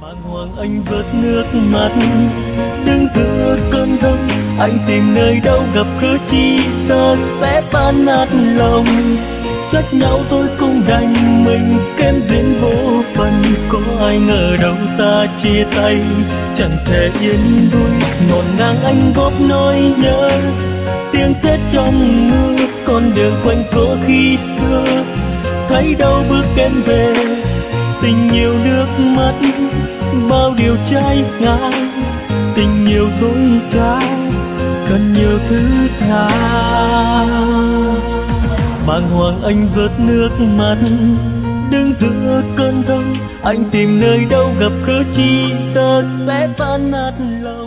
bàng hoàng anh vớt nước mắt, đứng giữa cơn giông anh tìm nơi đâu gặp gỡ chi sợ sẽ tan nát lòng. Trách nhau tôi không đành mình kém duyên vô phần, có ai ngờ đâu ta chia tay chẳng thể yên vui. Ngổn ngang anh góp nỗi nhớ, tiếng sét trong mưa, con đường quanh co khi xưa thấy đâu bước em về. Tình nhiều nước mắt bao điều trái ngang, tình nhiều dối trá cần nhiều thứ tha. Bàng hoàng anh vớt nước mắt, đứng giữa cơn giông anh tìm nơi đâu gặp gỡ chi sợ sẽ tan nát lòng.